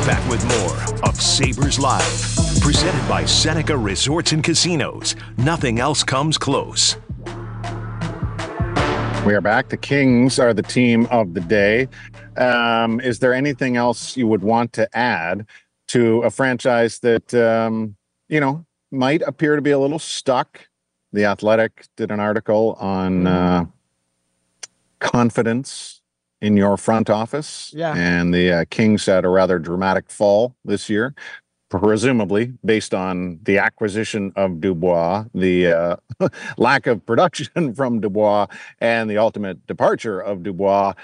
Back with more of Sabres Live. Presented by Seneca Resorts and Casinos. Nothing else comes close. We are back. The Kings are the team of the day. Is there anything else you would want to add to a franchise that, might appear to be a little stuck? The Athletic did an article on confidence in your front office. Yeah. And the Kings had a rather dramatic fall this year, presumably based on the acquisition of Dubois, the lack of production from Dubois, and the ultimate departure of Dubois.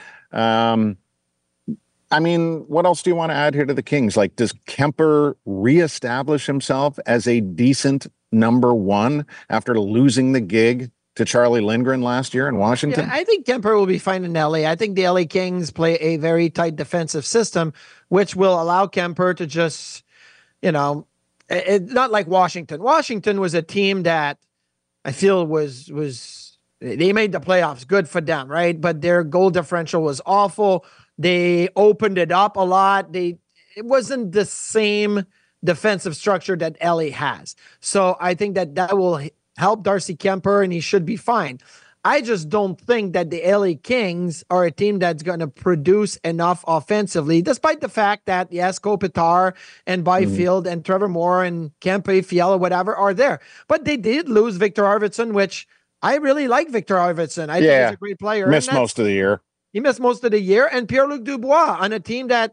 What else do you want to add here to the Kings? Like, does Kemper reestablish himself as a decent number one after losing the gig to Charlie Lindgren last year in Washington? Yeah, I think Kemper will be fine in LA. I think the LA Kings play a very tight defensive system, which will allow Kemper to just, not like Washington. Washington was a team that I feel was they made the playoffs. Good for them, right? But their goal differential was awful. They opened it up a lot. It wasn't the same defensive structure that LA has. So I think that will help Darcy Kemper, and he should be fine. I just don't think that the LA Kings are a team that's going to produce enough offensively, despite the fact that, yes, Kopitar and Byfield and Trevor Moore and Kempe, Fiala, whatever, are there. But they did lose Victor Arvidsson, which I really like Victor Arvidsson. I think he's a great player. Missed most of the year. He missed most of the year. And Pierre-Luc Dubois on a team that,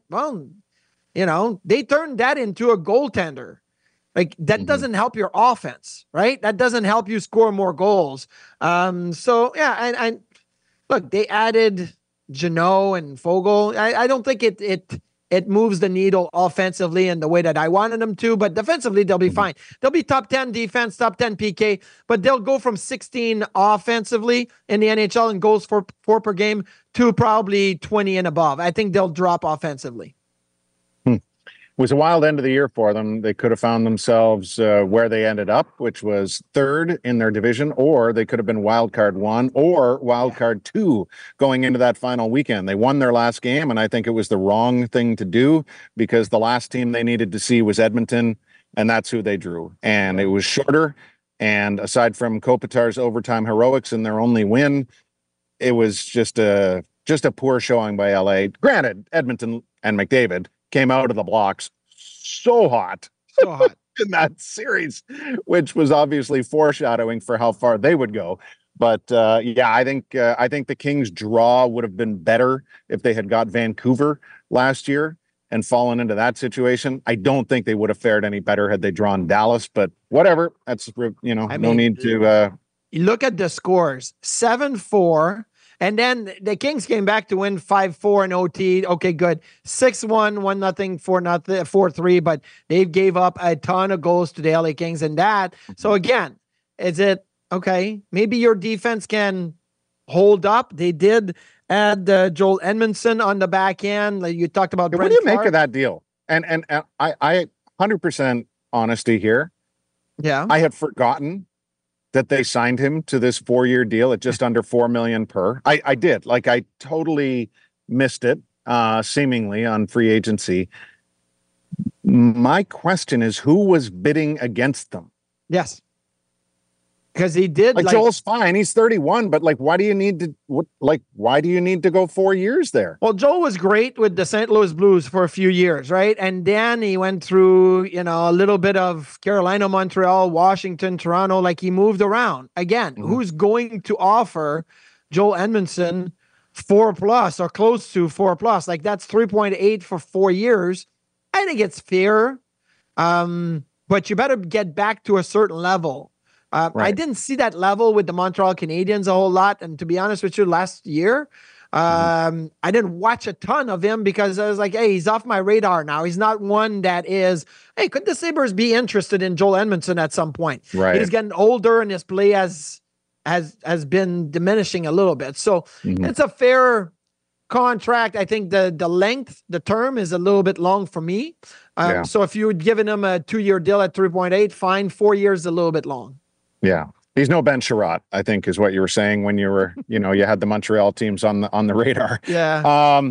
they turned that into a goaltender. Like, that doesn't help your offense, right? That doesn't help you score more goals. And look, they added Jeannot and Fogle. I don't think it moves the needle offensively in the way that I wanted them to, but defensively, they'll be fine. They'll be top 10 defense, top 10 PK, but they'll go from 16 offensively in the NHL and goals for per game to probably 20 and above. I think they'll drop offensively. It was a wild end of the year for them. They could have found themselves where they ended up, which was third in their division, or they could have been wild card 1 or wild card 2 going into that final weekend. They won their last game, and I think it was the wrong thing to do because the last team they needed to see was Edmonton, and that's who they drew. And it was shorter, and aside from Kopitar's overtime heroics in their only win, it was just a poor showing by LA. Granted, Edmonton and McDavid came out of the blocks so hot in that series, which was obviously foreshadowing for how far they would go. But I think the Kings' draw would have been better if they had got Vancouver last year and fallen into that situation. I don't think they would have fared any better had they drawn Dallas, but whatever. That's, no need to... You look at the scores, 7-4, and then the Kings came back to win 5-4 in OT. Okay, good. 6-1, 1-0, 4-0, 4-3, but they gave up a ton of goals to the LA Kings and that. So again, is it okay? Maybe your defense can hold up. They did add Joel Edmondson on the back end. Like you talked about. What do you make of that deal? And I 100% honesty here. Yeah, I had forgotten that they signed him to this 4-year deal at just under $4 million per. I did. Like, I totally missed it, seemingly on free agency. My question is, who was bidding against them? Yes. Because he did. Like Joel's fine. He's 31, but why do you need to go 4 years there? Well, Joel was great with the St. Louis Blues for a few years, right? And then he went through, a little bit of Carolina, Montreal, Washington, Toronto. Like, he moved around. Again, who's going to offer Joel Edmondson 4+ or close to 4+? Like, that's 3.8 for 4 years. I think it's fair. But you better get back to a certain level. Right. I didn't see that level with the Montreal Canadiens a whole lot. And to be honest with you, last year, I didn't watch a ton of him because I was like, hey, he's off my radar now. He's not one that is, hey, could the Sabres be interested in Joel Edmondson at some point? Right. He's getting older and his play has been diminishing a little bit. So it's a fair contract. I think the term is a little bit long for me. So if you had given him a 2-year deal at 3.8, fine. 4 years, a little bit long. Yeah. He's no Ben Sherratt, I think, is what you were saying when you were, you had the Montreal teams on the radar. Yeah.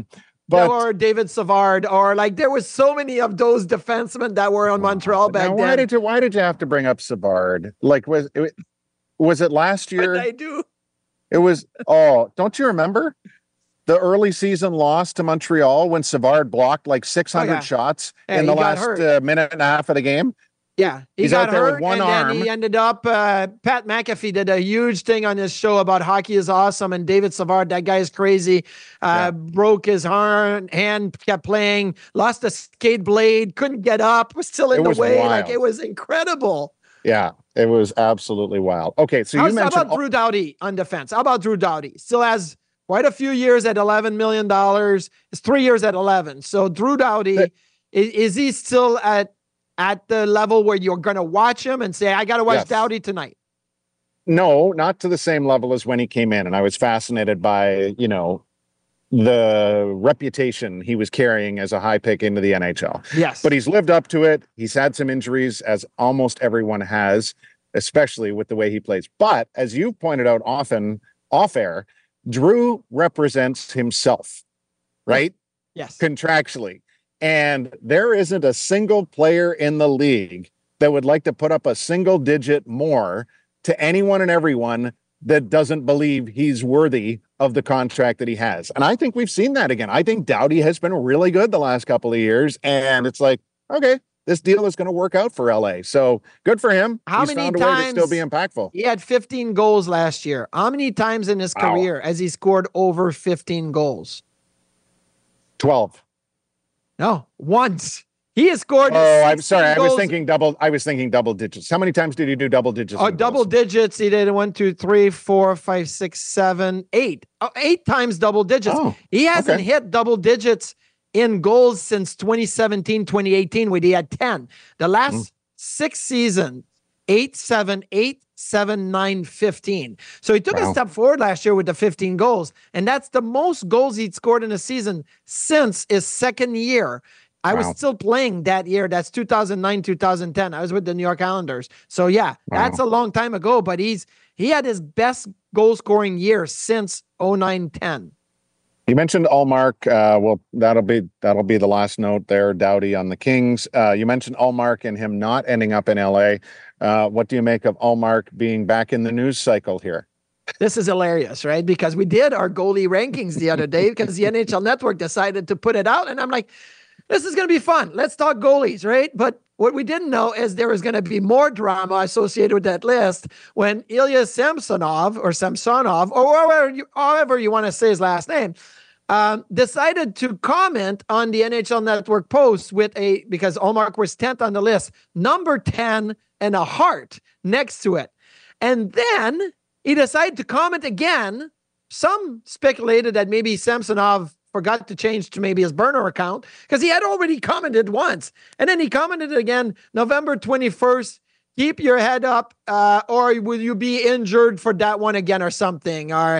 or David Savard, or like there was so many of those defensemen that were on Montreal back then. Why did you have to bring up Savard? Like, was it last year? I do. It was. Oh, don't you remember the early season loss to Montreal when Savard blocked like 600 shots in the last minute and a half of the game? Yeah, he's out there with one arm. Then he ended up. Pat McAfee did a huge thing on his show about hockey is awesome, and David Savard, that guy is crazy. Broke his hand, kept playing, lost a skate blade, couldn't get up, was still in the way. Wild. Like it was incredible. Yeah, it was absolutely wild. Okay, so you mentioned how about Drew Doughty on defense? How about Drew Doughty? Still has quite a few years at $11 million. It's 3 years at 11. So Drew Doughty, is he still at the level where you're going to watch him and say, I got to watch Doughty tonight? No, not to the same level as when he came in. And I was fascinated by, the reputation he was carrying as a high pick into the NHL. Yes. But he's lived up to it. He's had some injuries, as almost everyone has, especially with the way he plays. But as you've pointed out often off air, Drew represents himself, right? Yes. Contractually. And there isn't a single player in the league that would like to put up a single digit more to anyone and everyone that doesn't believe he's worthy of the contract that he has. And I think we've seen that again. I think Doughty has been really good the last couple of years. And it's like, okay, this deal is going to work out for LA. So good for him. He's found a way to still be impactful. He had 15 goals last year. How many times in his career has he scored over 15 goals? 12. No, once. He has scored. Oh, I'm sorry. I was thinking double digits. How many times did he do double digits? Oh, double digits. He did 1, 2, 3, 4, 5, 6, 7, 8. 8 times double digits. Oh, he hasn't hit double digits in goals since 2017, 2018, when he had 10. The last 6 seasons, 8, 7, 8, 7, 9, 15. So he took a step forward last year with the 15 goals. And that's the most goals he'd scored in a season since his second year. I was still playing that year. That's 2009, 2010. I was with the New York Islanders. So that's a long time ago, but he had his best goal scoring year since 09-10. You mentioned Ullmark. Well, that'll be the last note there. Doughty on the Kings. You mentioned Ullmark and him not ending up in LA. What do you make of Ullmark being back in the news cycle here? This is hilarious, right? Because we did our goalie rankings the other day because the NHL Network decided to put it out, and I'm like, this is going to be fun. Let's talk goalies, right? But what we didn't know is there was going to be more drama associated with that list when Ilya Samsonov, or however you want to say his last name, decided to comment on the NHL Network post because Ullmark was 10th on the list, number 10 and a heart next to it. And then he decided to comment again. Some speculated that maybe Samsonov forgot to change to maybe his burner account because he had already commented once. And then he commented again, November 21st, keep your head up, or will you be injured for that one again or something? Or,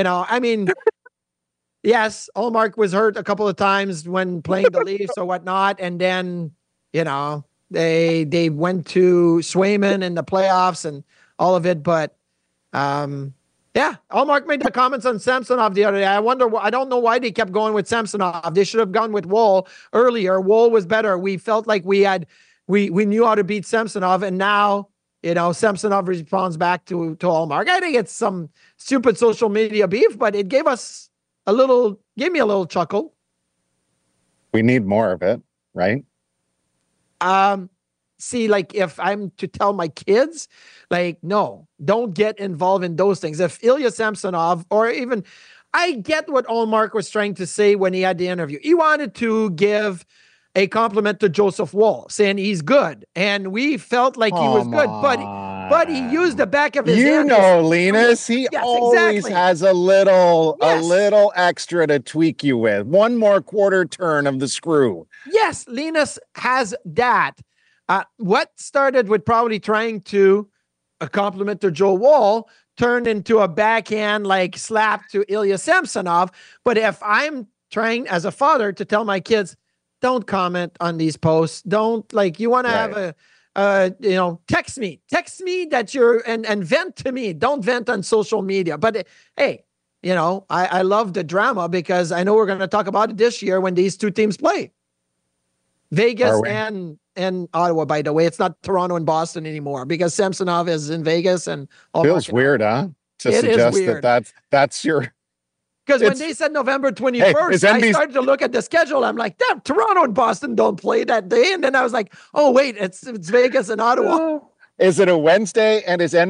yes, Ullmark was hurt a couple of times when playing the Leafs or whatnot. And then, they went to Swayman in the playoffs and all of it. But, Ullmark made the comments on Samsonov the other day. I don't know why they kept going with Samsonov. They should have gone with Woll earlier. Woll was better. We felt like we knew how to beat Samsonov, and now, Samsonov responds back to Ullmark. I think it's some stupid social media beef, but it gave me a little chuckle. We need more of it, right? See, like, if I'm to tell my kids, like, no, don't get involved in those things. If Ilya Samsonov, or even, I get what Ullmark was trying to say when he had the interview. He wanted to give a compliment to Joseph Woll, saying he's good. And we felt like he was good, but he used the back of his hand. Linus, he always has a little extra to tweak you with. One more quarter turn of the screw. Yes, Linus has that. What started with probably trying to compliment to Joe Woll turned into a backhand slap to Ilya Samsonov. But if I'm trying as a father to tell my kids, don't comment on these posts. Don't you want to have text me that you're and vent to me. Don't vent on social media. But hey, I love the drama because I know we're going to talk about it this year when these two teams play. Vegas and Ottawa, by the way. It's not Toronto and Boston anymore because Samsonov is in Vegas and feels weird, huh? To suggest that's your. Because when they said November 21st, I started to look at the schedule. I'm like, damn, Toronto and Boston don't play that day. And then I was like, oh, wait, it's Vegas and Ottawa. Is it a Wednesday, and is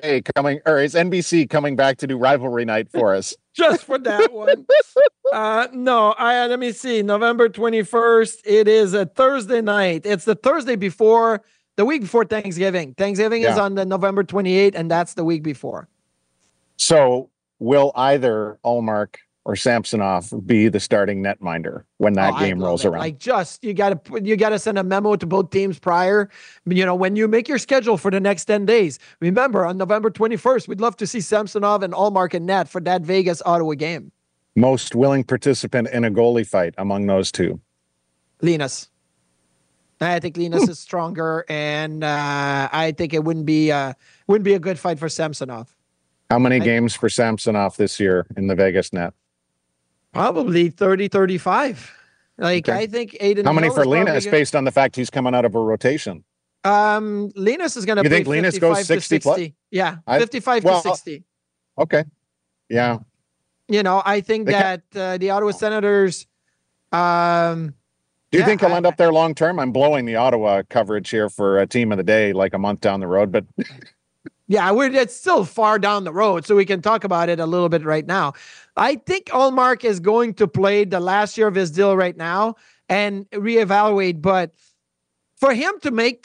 NBC coming back to do rivalry night for us? Just for that one. No, let me see. November 21st. It is a Thursday night. It's the Thursday before, the week before Thanksgiving. Thanksgiving is on the November 28th, and that's the week before. So will either Ullmark or Samsonov be the starting netminder when that game rolls around? Like, you gotta send a memo to both teams prior. When you make your schedule for the next 10 days. Remember, on November 21st, we'd love to see Samsonov and Ullmark in net for that Vegas Ottawa game. Most willing participant in a goalie fight among those two? Linus. I think Linus is stronger, and I think it wouldn't be a good fight for Samsonov. How many games for Samsonov this year in the Vegas net? Probably 30, 35. I think Aiden. How many for Linus based on the fact he's coming out of a rotation? Linus is going to play. You think Linus goes 60 plus? Yeah, 55 to 60. Okay. Yeah. I think that the Ottawa Senators. Do you think he'll end up there long term? I'm blowing the Ottawa coverage here for a team of the day, like a month down the road, but. Yeah, it's still far down the road, so we can talk about it a little bit right now. I think Ullmark is going to play the last year of his deal right now and reevaluate. But for him to make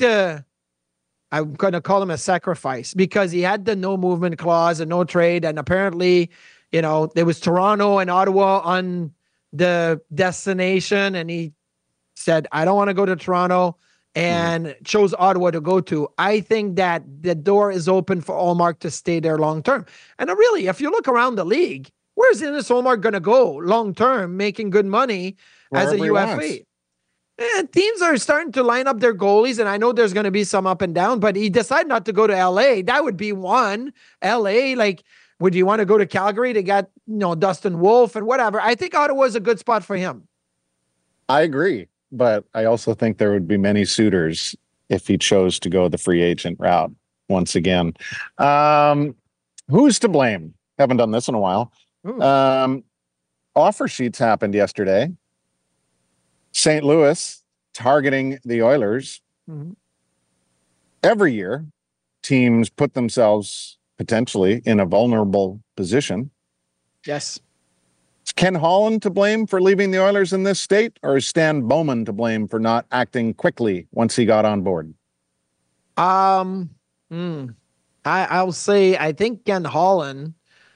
I'm going to call him a sacrifice because he had the no movement clause and no trade. And apparently, there was Toronto and Ottawa on the destination. And he said, I don't want to go to Toronto. And chose Ottawa to go to. I think that the door is open for Ullmark to stay there long term. And really, if you look around the league, where's Linus Ullmark going to go long term, making good money as a UFA? And teams are starting to line up their goalies, and I know there's going to be some up and down, but he decided not to go to LA. That would be one. LA, would you want to go to Calgary? They got, Dustin Wolf and whatever. I think Ottawa is a good spot for him. I agree. But I also think there would be many suitors if he chose to go the free agent route once again. Who's to blame? Haven't done this in a while. Offer sheets happened yesterday. St. Louis targeting the Oilers. Mm-hmm. Every year, teams put themselves potentially in a vulnerable position. Yes. Is Ken Holland to blame for leaving the Oilers in this state, or is Stan Bowman to blame for not acting quickly once he got on board? I'll say I think Ken Holland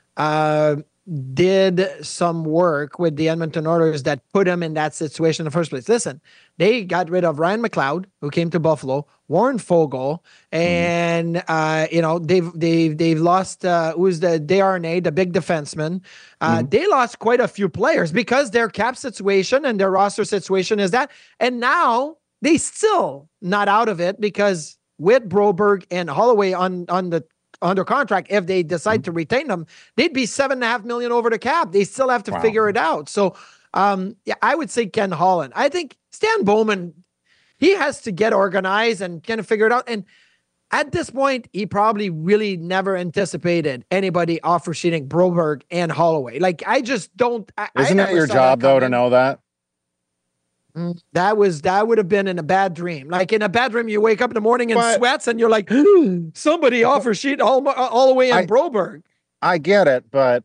did some work with the Edmonton Oilers that put him in that situation in the first place. Listen, they got rid of Ryan McLeod, who came to Buffalo, Warren Fogle, and they've lost who's the Desharnais, the big defenseman. They lost quite a few players because their cap situation and their roster situation is that, and now they still not out of it because with Broberg and Holloway under contract, if they decide to retain them, they'd be $7.5 million over the cap. They still have to figure it out. So, I would say Ken Holland. I think Stan Bowman, he has to get organized and kind of figure it out. And at this point, he probably really never anticipated anybody offer sheeting Broberg and Holloway. I just don't. Isn't that your job though to know that? That would have been in a bad dream. In a bad dream, you wake up in the morning in sweats and you're like, somebody offers sheet Holloway and Broberg. I get it, but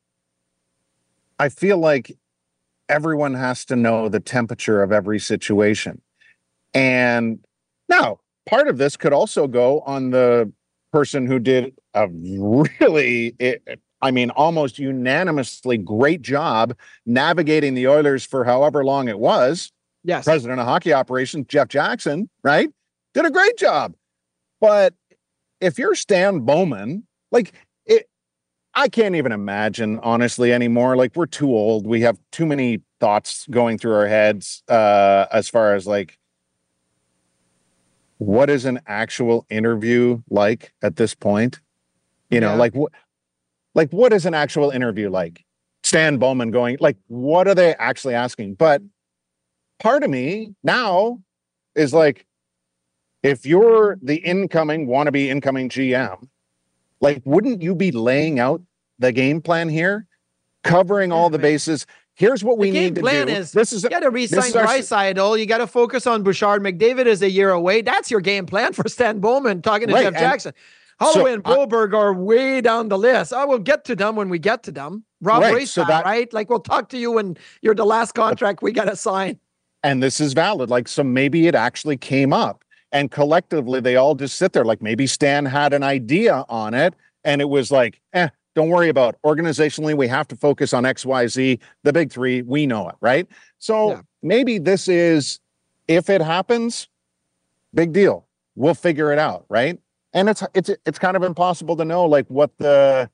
I feel like everyone has to know the temperature of every situation. And now part of this could also go on the person who did a really, almost unanimously great job navigating the Oilers for however long it was. Yes. President of hockey operations, Jeff Jackson, right? Did a great job. But if you're Stan Bowman, I can't even imagine, honestly, anymore. We're too old. We have too many thoughts going through our heads as far as what is an actual interview like at this point? What Like, what is an actual interview like? Stan Bowman going, like, what are they actually asking? But part of me now is like, if you're the wannabe incoming GM, like, wouldn't you be laying out the game plan here, covering all the bases? Here's what we need to do. You got to re-sign Draisaitl. You got to focus on Bouchard. McDavid is a year away. That's your game plan for Stan Bowman, talking to Jeff Jackson. Holloway and Broberg are way down the list. I will get to them when we get to them. Rob Race, right? Like, we'll talk to you when you're the last contract we got to sign. And this is valid. Like, so maybe it actually came up. And collectively, they all just sit there. Like, maybe Stan had an idea on it. And it was like, don't worry about it. Organizationally, we have to focus on XYZ, the big three. We know it, right? So maybe this is, if it happens, big deal. We'll figure it out, right? And it's kind of impossible to know, like, what the,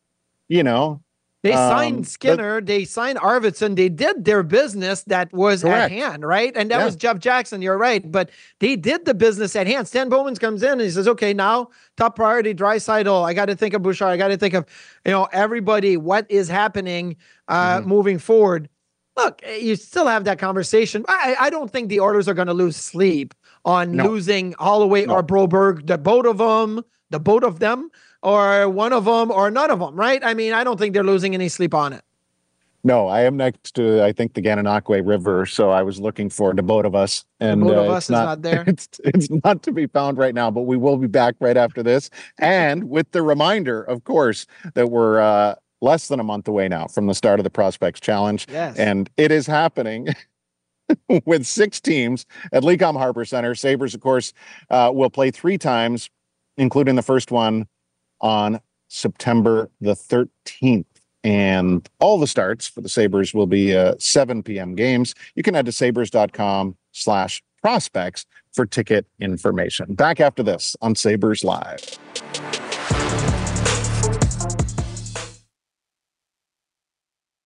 They signed Skinner, they signed Arvidsson, they did their business that was at hand, right? And that was Jeff Jackson, you're right. But they did the business at hand. Stan Bowman comes in and he says, okay, now top priority, Draisaitl. I got to think of Bouchard. I got to think of, everybody, what is happening moving forward. Look, you still have that conversation. I don't think the Oilers are going to lose sleep on losing Holloway or Broberg, the both of them, or one of them, or none of them, right? I mean, I don't think they're losing any sleep on it. No, I am next to, I think, the Gananoque River, so I was looking for the boat of us. And the boat of us is not there. It's not to be found right now, but we will be back right after this. And with the reminder, of course, that we're less than a month away now from the start of the Prospects Challenge. Yes. And it is happening with 6 teams at Lecom Harbor Center. Sabres, of course, will play 3 times, including the first one on September the 13th. And all the starts for the Sabres will be 7 p.m. games. You can head to sabres.com/prospects for ticket information. Back after this on Sabres Live.